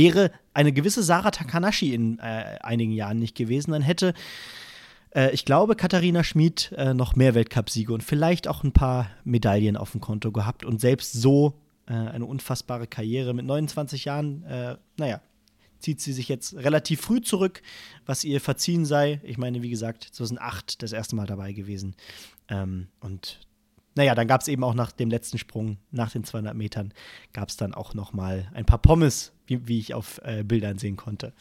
eine gewisse Sarah Takanashi in äh, einigen Jahren nicht gewesen, dann hätte, äh, ich glaube, Katharina Schmid äh, noch mehr Weltcupsiege und vielleicht auch ein paar Medaillen auf dem Konto gehabt und selbst so äh, eine unfassbare Karriere mit neunundzwanzig Jahren, äh, naja, zieht sie sich jetzt relativ früh zurück, was ihr verziehen sei. Ich meine, wie gesagt, zweitausendacht das erste Mal dabei gewesen. Ähm, und naja, dann gab es eben auch nach dem letzten Sprung, nach den zweihundert Metern, gab es dann auch noch mal ein paar Pommes, wie, wie ich auf äh, Bildern sehen konnte.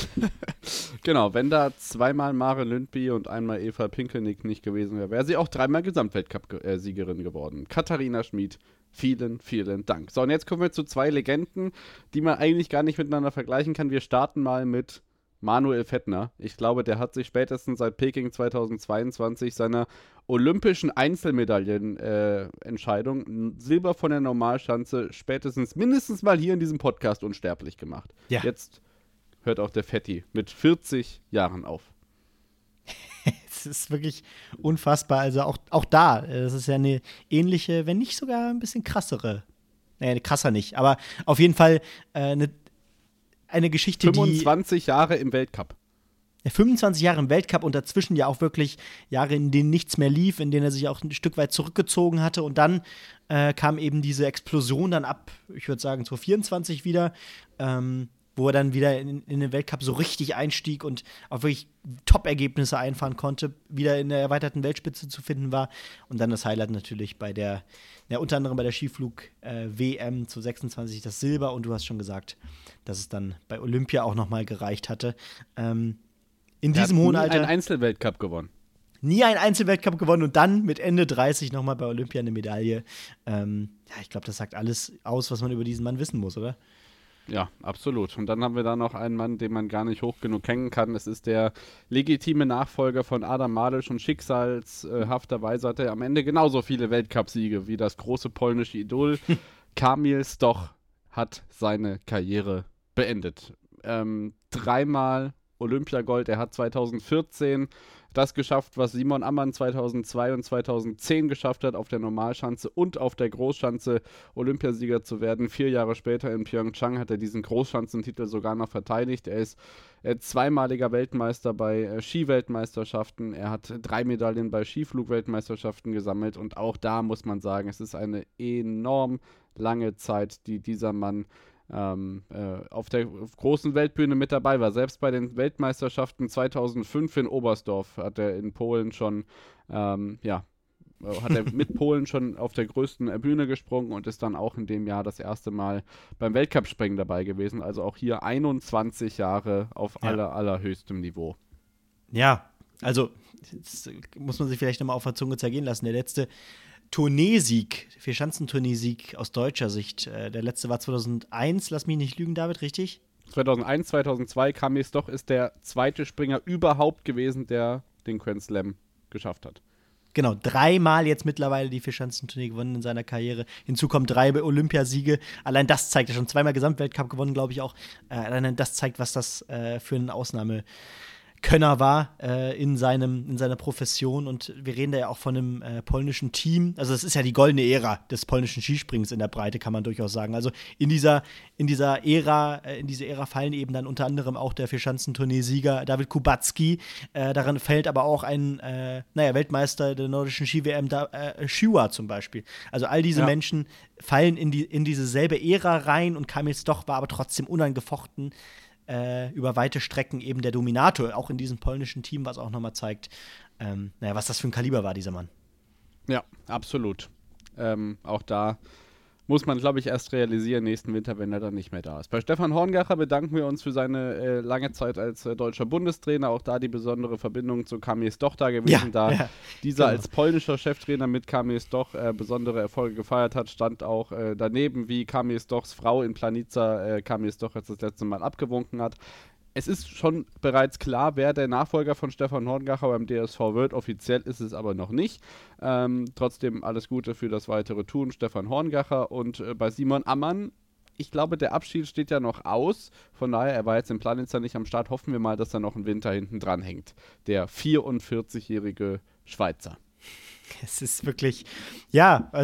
Genau, wenn da zweimal Mare Lündby und einmal Eva Pinkelnick nicht gewesen wäre, wäre sie auch dreimal Gesamtweltcup-Siegerin geworden. Katharina Schmid, vielen, vielen Dank. So, und jetzt kommen wir zu zwei Legenden, die man eigentlich gar nicht miteinander vergleichen kann. Wir starten mal mit Manuel Fettner. Ich glaube, der hat sich spätestens seit Peking zweitausendzweiundzwanzig seiner olympischen Einzelmedaillen-Entscheidung, äh, Silber von der Normalschanze, spätestens mindestens mal hier in diesem Podcast unsterblich gemacht. Ja. Jetzt hört auch der Fetti mit vierzig Jahren auf. Es ist wirklich unfassbar. Also auch, auch da, das ist ja eine ähnliche, wenn nicht sogar ein bisschen krassere, naja, krasser nicht, aber auf jeden Fall äh, eine, eine Geschichte, fünfundzwanzig die, Jahre im Weltcup. fünfundzwanzig Jahre im Weltcup und dazwischen ja auch wirklich Jahre, in denen nichts mehr lief, in denen er sich auch ein Stück weit zurückgezogen hatte und dann äh, kam eben diese Explosion dann ab, ich würde sagen, zweitausendvierundzwanzig wieder, ähm, wo er dann wieder in, in den Weltcup so richtig einstieg und auch wirklich Top-Ergebnisse einfahren konnte, wieder in der erweiterten Weltspitze zu finden war. Und dann das Highlight natürlich bei der, ja, unter anderem bei der Skiflug-W M zu sechsundzwanzig das Silber. Und du hast schon gesagt, dass es dann bei Olympia auch nochmal gereicht hatte. Ähm, in er diesem hat hohen nie Alter. einen Einzelweltcup gewonnen. Nie einen Einzelweltcup gewonnen und dann mit Ende dreißig nochmal bei Olympia eine Medaille. Ähm, ja, ich glaube, das sagt alles aus, was man über diesen Mann wissen muss, oder? Ja, absolut. Und dann haben wir da noch einen Mann, den man gar nicht hoch genug hängen kann. Es ist der legitime Nachfolger von Adam Malysz und schicksalshafterweise hat er am Ende genauso viele Weltcupsiege wie das große polnische Idol. Kamil Stoch hat seine Karriere beendet. Ähm, dreimal Olympiagold. Er hat zweitausendvierzehn das geschafft, was Simon Ammann zweitausendzwei und zweitausendzehn geschafft hat, auf der Normalschanze und auf der Großschanze Olympiasieger zu werden. Vier Jahre später in Pyeongchang hat er diesen Großschanzentitel sogar noch verteidigt. Er ist äh, zweimaliger Weltmeister bei äh, Skiweltmeisterschaften. Er hat drei Medaillen bei Skiflugweltmeisterschaften gesammelt und auch da muss man sagen, es ist eine enorm lange Zeit, die dieser Mann Ähm, äh, auf der großen Weltbühne mit dabei war. Selbst bei den Weltmeisterschaften zweitausendfünf in Oberstdorf hat er in Polen schon, ähm, ja, äh, hat er mit Polen schon auf der größten äh, Bühne gesprungen und ist dann auch in dem Jahr das erste Mal beim Weltcup-Springen dabei gewesen. Also auch hier einundzwanzig Jahre auf Ja. aller, allerhöchstem Niveau. Ja, also das muss man sich vielleicht nochmal auf der Zunge zergehen lassen. Der letzte Tourneesieg, Vierschanzentourneesieg aus deutscher Sicht. Äh, der letzte war zweitausendeins, lass mich nicht lügen, David, richtig? zweitausendeins, zweitausendzwei, Kamil Stoch ist der zweite Springer überhaupt gewesen, der den Grand Slam geschafft hat. Genau, dreimal jetzt mittlerweile die Vierschanzentournee gewonnen in seiner Karriere. Hinzu kommen drei Olympiasiege. Allein das zeigt, er schon zweimal Gesamtweltcup gewonnen, glaube ich auch. Äh, allein das zeigt, was das äh, für eine Ausnahme Könner war äh, in, seinem, in seiner Profession und wir reden da ja auch von einem äh, polnischen Team, also es ist ja die goldene Ära des polnischen Skisprings in der Breite, kann man durchaus sagen, also in dieser, in dieser Ära, äh, in diese Ära fallen eben dann unter anderem auch der Vierschanzentournee-Sieger David Kubacki, äh, daran fällt aber auch ein, äh, naja, Weltmeister der nordischen Ski-W M, da, äh, Schua zum Beispiel, also all diese Ja. Menschen fallen in, die, in diese selbe Ära rein und Kamil Stoch war aber trotzdem unangefochten Äh, über weite Strecken eben der Dominator, auch in diesem polnischen Team, was auch nochmal zeigt, ähm, naja, was das für ein Kaliber war, dieser Mann. Ja, absolut. Ähm, auch da muss man, glaube ich, erst realisieren, nächsten Winter, wenn er dann nicht mehr da ist. Bei Stefan Horngacher bedanken wir uns für seine äh, lange Zeit als äh, deutscher Bundestrainer. Auch da die besondere Verbindung zu Kamil Stoch da gewesen, Ja, da ja, dieser genau. als polnischer Cheftrainer mit Kamil Stoch äh, besondere Erfolge gefeiert hat, stand auch äh, daneben, wie Kamil Stochs Frau in Planica äh, Kamil Stoch jetzt das letzte Mal abgewunken hat. Es ist schon bereits klar, wer der Nachfolger von Stefan Horngacher beim D S V wird. Offiziell ist es aber noch nicht. Ähm, trotzdem alles Gute für das weitere Tun, Stefan Horngacher. Und äh, bei Simon Ammann, ich glaube, der Abschied steht ja noch aus. Von daher, er war jetzt in Planica nicht am Start. Hoffen wir mal, dass da noch ein Winter hinten dran hängt. Der vierundvierzigjährige Schweizer. Es ist wirklich, ja, also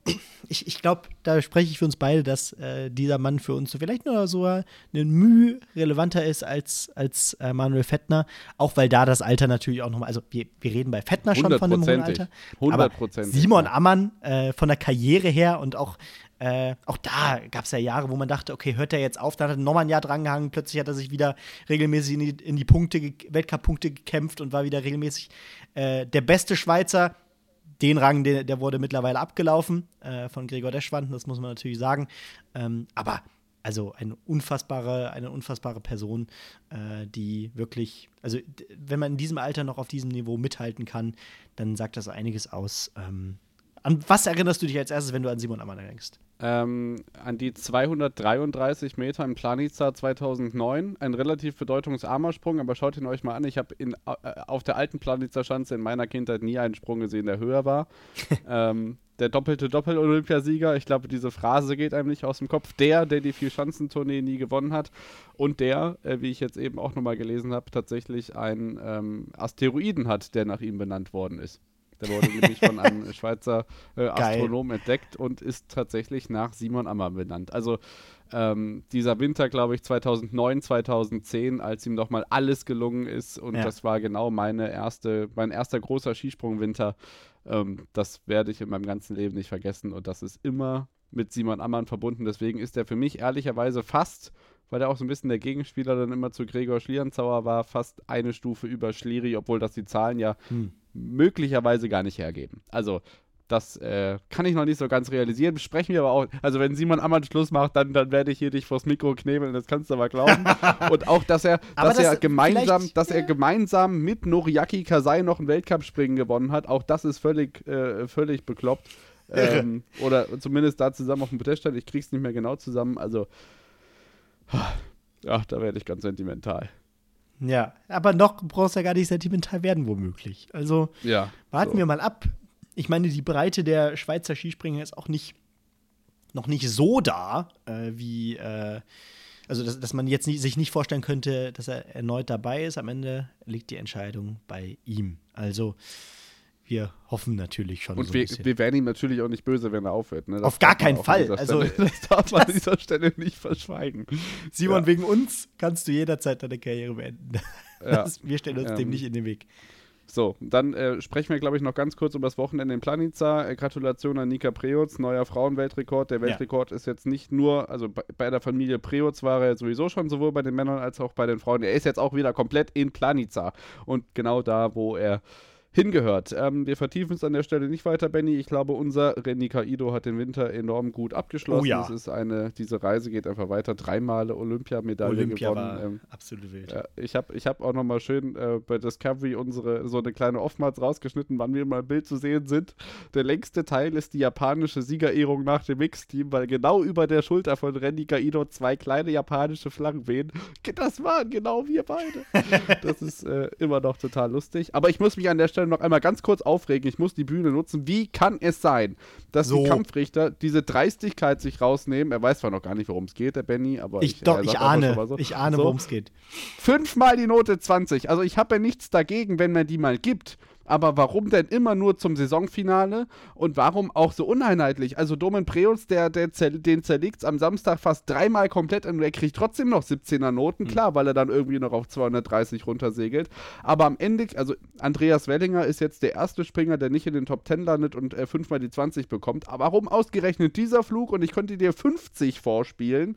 ich, ich glaube, da spreche ich für uns beide, dass äh, dieser Mann für uns so vielleicht nur so eine Mühe relevanter ist als, als äh, Manuel Fettner, auch weil da das Alter natürlich auch nochmal, also wir, wir reden bei Fettner schon von einem hohen Alter, aber Simon Ammann äh, von der Karriere her und auch Äh, auch da gab es ja Jahre, wo man dachte, okay, hört er jetzt auf? Dann hat er nochmal ein Jahr drangehangen. Plötzlich hat er sich wieder regelmäßig in die, in die Punkte, Weltcup-Punkte gekämpft und war wieder regelmäßig äh, der beste Schweizer. Den Rang, der, der wurde mittlerweile abgelaufen äh, von Gregor Deschwanden, das muss man natürlich sagen. Ähm, aber also eine unfassbare, eine unfassbare Person, äh, die wirklich, also d- wenn man in diesem Alter noch auf diesem Niveau mithalten kann, dann sagt das einiges aus. Ähm, An was erinnerst du dich als erstes, wenn du an Simon Ammann denkst? Ähm, an die zweihundertdreiunddreißig Meter in Planica zweitausendneun. Ein relativ bedeutungsarmer Sprung, aber schaut ihn euch mal an. Ich habe äh, auf der alten Planica-Schanze in meiner Kindheit nie einen Sprung gesehen, der höher war. ähm, der doppelte Doppel-Olympiasieger, ich glaube, diese Phrase geht einem nicht aus dem Kopf. Der, der die Vier-Schanzentournee nie gewonnen hat. Und der, äh, wie ich jetzt eben auch nochmal gelesen habe, tatsächlich einen ähm, Asteroiden hat, der nach ihm benannt worden ist. Der wurde nämlich von einem Schweizer äh, Astronom entdeckt und ist tatsächlich nach Simon Ammann benannt. Also ähm, dieser Winter, glaube ich, zweitausendneun, zweitausendzehn, als ihm nochmal alles gelungen ist und ja. das war genau meine erste, mein erster großer Skisprungwinter. Ähm, das werde ich in meinem ganzen Leben nicht vergessen und das ist immer mit Simon Ammann verbunden. Deswegen ist er für mich ehrlicherweise fast, weil er auch so ein bisschen der Gegenspieler dann immer zu Gregor Schlierenzauer war, fast eine Stufe über Schlieri, obwohl das die Zahlen ja hm. möglicherweise gar nicht hergeben. Also das äh, kann ich noch nicht so ganz realisieren. Besprechen wir aber auch. Also wenn Simon Ammann Schluss macht, dann, dann werde ich hier dich vors Mikro knebeln, das kannst du aber glauben. Und auch, dass er, dass das er gemeinsam, dass er gemeinsam mit Noriaki Kasai noch ein Weltcup-Springen gewonnen hat, auch das ist völlig, äh, völlig bekloppt. Ähm, oder zumindest da zusammen auf dem Podest stand. Ich krieg's nicht mehr genau zusammen. Also ja, da werde ich ganz sentimental. Ja, aber noch brauchst du ja gar nicht sentimental werden, womöglich. Also ja, warten so. wir mal ab. Ich meine, die Breite der Schweizer Skispringer ist auch nicht, noch nicht so da, äh, wie, äh, also dass, dass man jetzt nicht, sich nicht vorstellen könnte, dass er erneut dabei ist. Am Ende liegt die Entscheidung bei ihm. Also wir hoffen natürlich schon und so wir, ein bisschen. wir wären ihm natürlich auch nicht böse, wenn er aufhört. Ne? Auf gar keinen Fall. Also, Stelle, das darf man an dieser Stelle nicht verschweigen. Simon, ja. wegen uns kannst du jederzeit deine Karriere beenden. Ja. Das, wir stellen uns ähm, dem nicht in den Weg. So, dann äh, sprechen wir, glaube ich, noch ganz kurz über das Wochenende in Planica. Äh, Gratulation an Nika Preutz, neuer Frauenweltrekord. Der Weltrekord ja. ist jetzt nicht nur, also bei, bei der Familie Preutz war er sowieso schon sowohl bei den Männern als auch bei den Frauen. Er ist jetzt auch wieder komplett in Planica und genau da, wo er hingehört. Ähm, wir vertiefen es an der Stelle nicht weiter, Benny. Ich glaube, unser René Kaido hat den Winter enorm gut abgeschlossen. Oh ja. Es ist eine, diese Reise geht einfach weiter. Dreimal Olympiamedaille Olympia gewonnen. War ähm, absolut wild. Ja, ich habe ich hab auch nochmal schön äh, bei Discovery unsere so eine kleine Oftmals rausgeschnitten, wann wir mal im Bild zu sehen sind. Der längste Teil ist die japanische Siegerehrung nach dem Mixteam, weil genau über der Schulter von René Kaido zwei kleine japanische Flaggen wehen. Das waren genau wir beide. Das ist äh, immer noch total lustig. Aber ich muss mich an der Stelle noch einmal ganz kurz aufregen. Ich muss die Bühne nutzen. Wie kann es sein, dass so. die Kampfrichter diese Dreistigkeit sich rausnehmen? Er weiß zwar noch gar nicht, worum es geht, der Benny, aber ich, ich, doch, er ich sagt ahne, einfach schon mal so. ich ahne, So. worum es geht. Fünfmal die Note zwanzig. Also ich habe ja nichts dagegen, wenn man die mal gibt. Aber warum denn immer nur zum Saisonfinale und warum auch so uneinheitlich? Also Domen Preutz, der, der zer- den zerlegt am Samstag fast dreimal komplett und er kriegt trotzdem noch siebzehner Noten. Mhm. Klar, weil er dann irgendwie noch auf zweihundertdreißig runtersegelt. Aber am Ende, also Andreas Wellinger ist jetzt der erste Springer, der nicht in den Top zehn landet und äh, fünfmal die zwanzig bekommt. Aber warum ausgerechnet dieser Flug? Und ich könnte dir fünfzig vorspielen.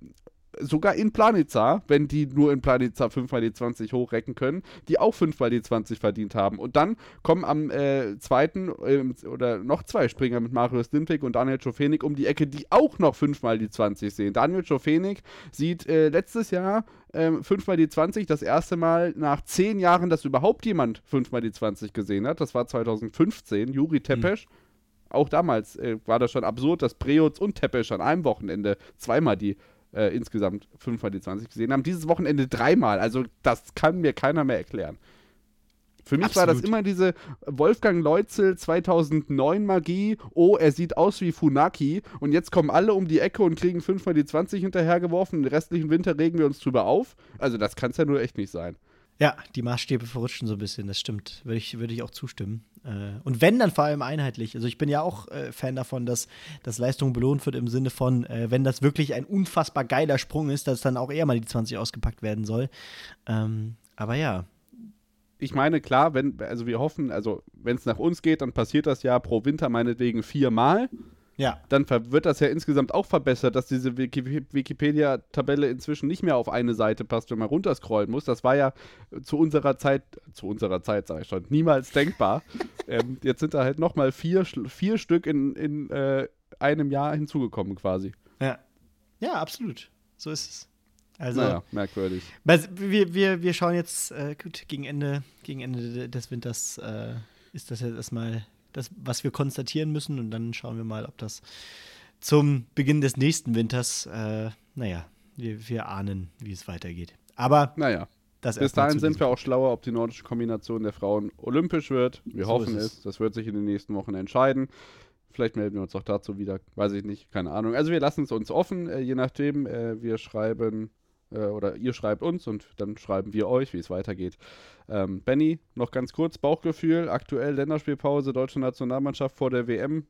Sogar in Planica, wenn die nur in Planica fünfmal die zwanzig hochrecken können, die auch fünfmal die zwanzig verdient haben. Und dann kommen am äh, zweiten äh, oder noch zwei Springer mit Marius Lindwig und Daniel Czofenik um die Ecke, die auch noch fünfmal die zwanzig sehen. Daniel Czofenik sieht äh, letztes Jahr äh, fünfmal die zwanzig, das erste Mal nach zehn Jahren, dass überhaupt jemand fünfmal die zwanzig gesehen hat. Das war zweitausendfünfzehn, Juri Tepes. Mhm. Auch damals äh, war das schon absurd, dass Preutz und Tepes an einem Wochenende zweimal die Äh, insgesamt fünfmal die zwanzig gesehen haben. Dieses Wochenende dreimal. Also das kann mir keiner mehr erklären. Für mich Absolut. war das immer diese Wolfgang Leutzel zweitausendneun Magie. Oh, er sieht aus wie Funaki. Und jetzt kommen alle um die Ecke und kriegen fünfmal die zwanzig hinterhergeworfen. Den restlichen Winter regen wir uns drüber auf. Also das kann es ja nur echt nicht sein. Ja, die Maßstäbe verrutschen so ein bisschen, das stimmt. Würde ich, würde ich auch zustimmen. Äh, und wenn, dann vor allem einheitlich. Also ich bin ja auch äh, Fan davon, dass, dass Leistung belohnt wird im Sinne von, äh, wenn das wirklich ein unfassbar geiler Sprung ist, dass dann auch eher mal die zwanzig ausgepackt werden soll. Ähm, aber ja. Ich meine, klar, wenn, also wir hoffen, also wenn es nach uns geht, dann passiert das ja pro Winter meinetwegen viermal. Ja. Dann ver- wird das ja insgesamt auch verbessert, dass diese Wiki- Wikipedia-Tabelle inzwischen nicht mehr auf eine Seite passt, wenn man runterscrollen muss. Das war ja zu unserer Zeit, zu unserer Zeit sage ich schon, niemals denkbar. ähm, jetzt sind da halt nochmal vier, vier Stück in, in äh, einem Jahr hinzugekommen quasi. Ja. Ja, absolut. So ist es. Also, naja, merkwürdig. Wir, wir, wir schauen jetzt, äh, gut, gegen Ende, gegen Ende des Winters äh, ist das jetzt erstmal das, was wir konstatieren müssen. Und dann schauen wir mal, ob das zum Beginn des nächsten Winters, äh, naja, wir, wir ahnen, wie es weitergeht. Aber naja, das bis dahin sind wir auch schlauer, ob die nordische Kombination der Frauen olympisch wird. Wir so hoffen es. es. Das wird sich in den nächsten Wochen entscheiden. Vielleicht melden wir uns auch dazu wieder. Weiß ich nicht, keine Ahnung. Also wir lassen es uns offen, äh, je nachdem. Äh, wir schreiben äh, oder ihr schreibt uns und dann schreiben wir euch, wie es weitergeht. Ähm, Benny, noch ganz kurz, Bauchgefühl, aktuell Länderspielpause, deutsche Nationalmannschaft vor der W M.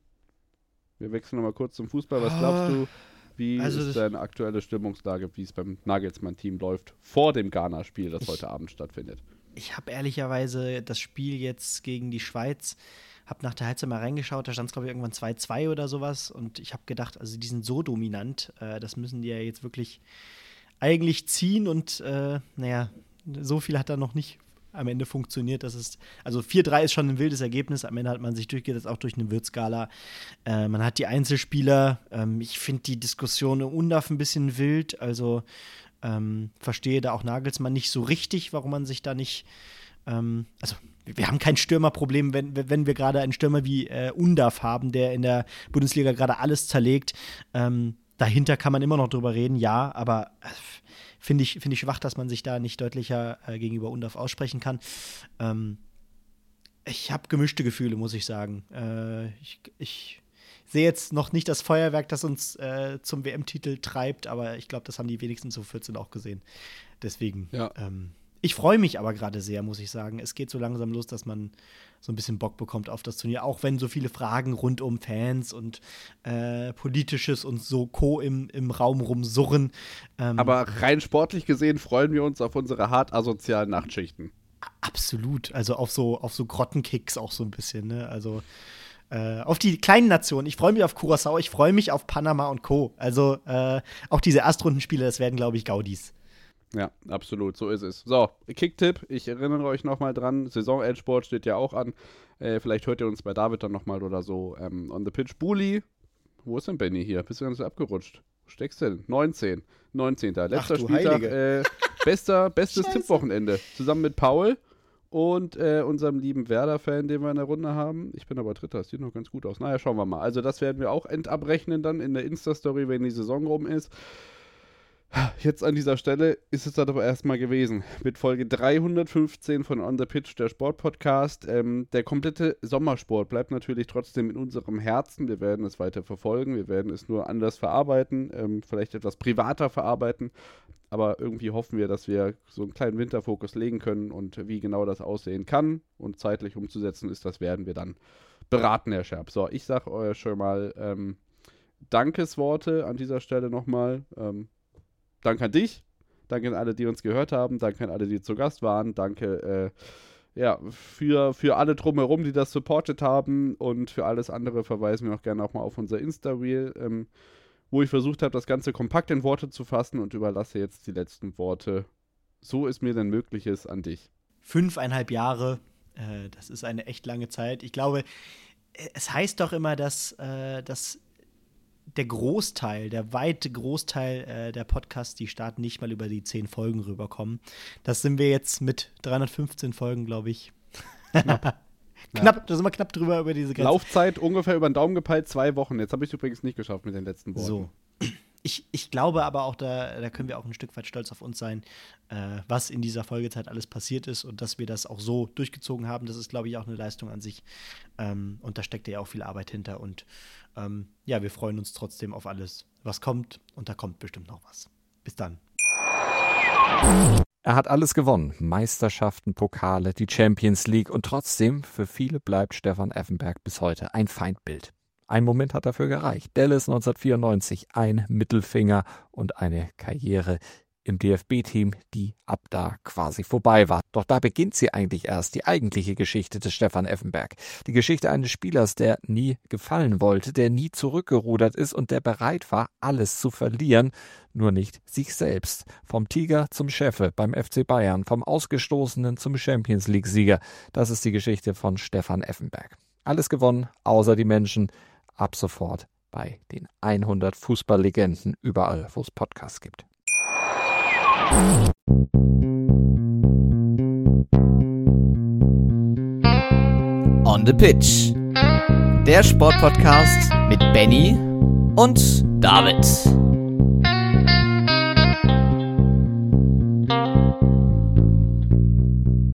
Wir wechseln nochmal kurz zum Fußball. Was glaubst du, wie also ist deine aktuelle Stimmungslage, wie es beim Nagelsmann-Team läuft, vor dem Ghana-Spiel, das ich, heute Abend stattfindet? Ich habe ehrlicherweise das Spiel jetzt gegen die Schweiz, habe nach der Halbzeit mal reingeschaut, da stand es, glaube ich, irgendwann zwei zwei oder sowas und ich habe gedacht, also die sind so dominant, äh, das müssen die ja jetzt wirklich eigentlich ziehen und äh, naja, so viel hat da noch nicht am Ende funktioniert. Das ist, also vier drei ist schon ein wildes Ergebnis. Am Ende hat man sich durchgesetzt, auch durch eine Würzskala. Äh, man hat die Einzelspieler. Ähm, ich finde die Diskussion um Undav ein bisschen wild. Also ähm, verstehe da auch Nagelsmann nicht so richtig, warum man sich da nicht ähm, also wir haben kein Stürmerproblem, wenn, wenn wir gerade einen Stürmer wie äh, Undav haben, der in der Bundesliga gerade alles zerlegt. Ähm, dahinter kann man immer noch drüber reden, ja, aber äh, Finde ich, find ich schwach, dass man sich da nicht deutlicher äh, gegenüber Undav aussprechen kann. Ähm, ich habe gemischte Gefühle, muss ich sagen. Äh, ich, ich sehe jetzt noch nicht das Feuerwerk, das uns äh, zum W M-Titel treibt, aber ich glaube, das haben die wenigsten zu vierzehn auch gesehen. Deswegen, ja. ähm, ich freue mich aber gerade sehr, muss ich sagen. Es geht so langsam los, dass man so ein bisschen Bock bekommt auf das Turnier, auch wenn so viele Fragen rund um Fans und äh, Politisches und so Co. im, im Raum rumsurren. Ähm, Aber rein sportlich gesehen freuen wir uns auf unsere hart asozialen Nachtschichten. Absolut, also auf so, auf so Grottenkicks auch so ein bisschen, ne? Also äh, auf die kleinen Nationen. Ich freue mich auf Curaçao, ich freue mich auf Panama und Co. Also äh, auch diese Erstrundenspiele, das werden, glaube ich, Gaudis. Ja, absolut, so ist es. So, Kicktipp, ich erinnere euch nochmal dran, Saison-Endsport steht ja auch an. Äh, vielleicht hört ihr uns bei David dann nochmal oder so. Ähm, on the Pitch, Bulli. Wo ist denn Benny hier? Bist du ganz abgerutscht? Wo steckst du denn? neunzehn. neunzehnter Letzter Ach, du Spieltag. Heilige. Äh, bester, bestes Tippwochenende. Zusammen mit Paul und äh, unserem lieben Werder-Fan, den wir in der Runde haben. Ich bin aber Dritter, das sieht noch ganz gut aus. Naja, schauen wir mal. Also das werden wir auch endabrechnen dann in der Insta-Story, wenn die Saison rum ist. Jetzt an dieser Stelle ist es dann aber erstmal gewesen mit Folge dreihundertfünfzehn von On the Pitch, der Sportpodcast. Ähm, der komplette Sommersport bleibt natürlich trotzdem in unserem Herzen. Wir werden es weiter verfolgen, wir werden es nur anders verarbeiten, ähm, vielleicht etwas privater verarbeiten, aber irgendwie hoffen wir, dass wir so einen kleinen Winterfokus legen können und wie genau das aussehen kann und zeitlich umzusetzen ist, das werden wir dann beraten, Herr Scherb. So, ich sage euch schon mal ähm, Dankesworte an dieser Stelle nochmal. Ähm, Danke an dich, danke an alle, die uns gehört haben, danke an alle, die zu Gast waren, danke äh, ja, für, für alle drumherum, die das supportet haben und für alles andere verweisen wir auch gerne auch mal auf unser Insta-Reel, ähm, wo ich versucht habe, das Ganze kompakt in Worte zu fassen und überlasse jetzt die letzten Worte, so es mir denn möglich ist, an dich. Fünfeinhalb Jahre, äh, das ist eine echt lange Zeit. Ich glaube, es heißt doch immer, dass, äh, dass der Großteil, der weite Großteil äh, der Podcasts, die starten, nicht mal über die zehn Folgen rüberkommen. Das sind wir jetzt mit dreihundertfünfzehn Folgen, glaube ich. Knapp. knapp, ja. Da sind wir knapp drüber über diese ganze Laufzeit ungefähr über den Daumen gepeilt, zwei Wochen. Jetzt habe ich es übrigens nicht geschafft mit den letzten Worten. So. Ich, ich glaube aber auch, da, da können wir auch ein Stück weit stolz auf uns sein, äh, was in dieser Folgezeit alles passiert ist und dass wir das auch so durchgezogen haben. Das ist, glaube ich, auch eine Leistung an sich. Ähm, und da steckt ja auch viel Arbeit hinter. Und ähm, ja, wir freuen uns trotzdem auf alles, was kommt. Und da kommt bestimmt noch was. Bis dann. Er hat alles gewonnen. Meisterschaften, Pokale, die Champions League. Und trotzdem, für viele bleibt Stefan Effenberg bis heute ein Feindbild. Ein Moment hat dafür gereicht. Dallas neunzehnhundertvierundneunzig, ein Mittelfinger und eine Karriere im D F B-Team, die ab da quasi vorbei war. Doch da beginnt sie eigentlich erst, die eigentliche Geschichte des Stefan Effenberg. Die Geschichte eines Spielers, der nie gefallen wollte, der nie zurückgerudert ist und der bereit war, alles zu verlieren, nur nicht sich selbst. Vom Tiger zum Chefe beim F C Bayern, vom Ausgestoßenen zum Champions-League-Sieger. Das ist die Geschichte von Stefan Effenberg. Alles gewonnen, außer die Menschen. Ab sofort bei den hundert Fußballlegenden, überall, wo es Podcasts gibt. On the Pitch. Der Sportpodcast mit Benny und David.